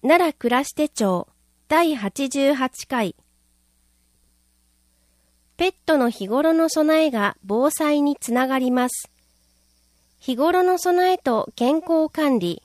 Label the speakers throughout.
Speaker 1: 奈良暮らし手帳第88回。ペットの日頃の備えが防災につながります。日頃の備えと健康管理。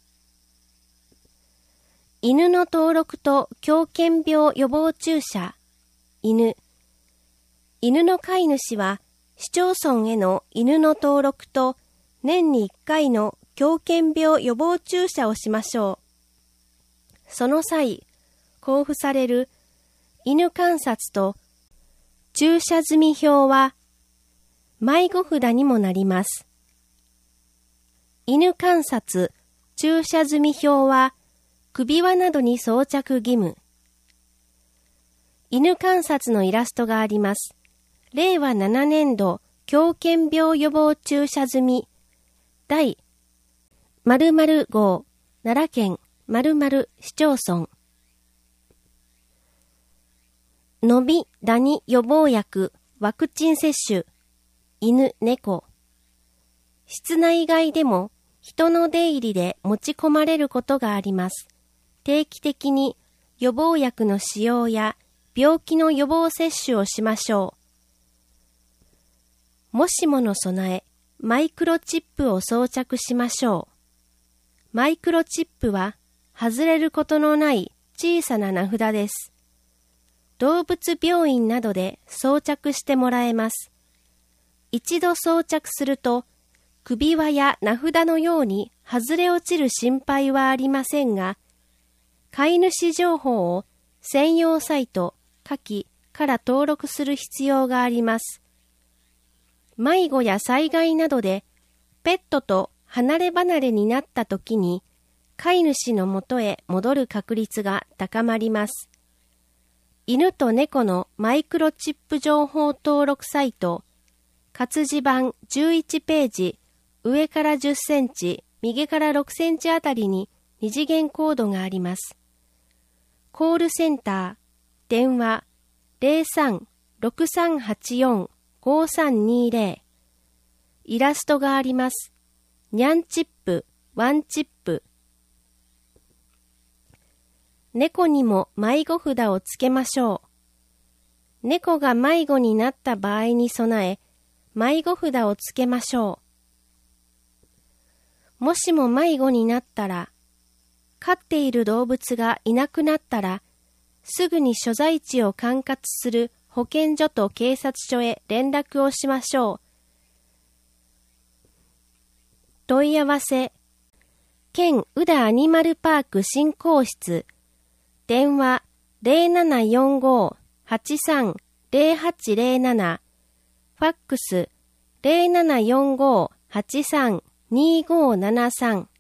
Speaker 1: 犬の登録と狂犬病予防注射。犬の飼い主は市町村への犬の登録と年に1回の狂犬病予防注射をしましょう。その際、交付される犬観察と注射済み表は迷子札にもなります。犬観察、注射済み表は首輪などに装着義務。犬観察のイラストがあります。令和7年度狂犬病予防注射済み第〇〇号奈良県〇〇市町村。のびダニ予防薬ワクチン接種。犬猫。室内外でも人の出入りで持ち込まれることがあります。定期的に予防薬の使用や病気の予防接種をしましょう。もしもの備え、マイクロチップを装着しましょう。マイクロチップは外れることのない小さな名札です。動物病院などで装着してもらえます。一度装着すると、首輪や名札のように外れ落ちる心配はありませんが、飼い主情報を専用サイト、下記から登録する必要があります。迷子や災害などでペットと離れ離れになったときに、飼い主のもとへ戻る確率が高まります。犬と猫のマイクロチップ情報登録サイト、活字版11ページ、上から10センチ、右から6センチあたりに二次元コードがあります。コールセンター、電話03-6384-5320。イラストがあります。ニャンチップ、ワンチップ。猫にも迷子札をつけましょう。猫が迷子になった場合に備え、迷子札をつけましょう。もしも迷子になったら、飼っている動物がいなくなったら、すぐに所在地を管轄する保健所と警察署へ連絡をしましょう。問い合わせ、県宇田アニマルパーク振興室、電話0745-830807、ファックス0745-832573。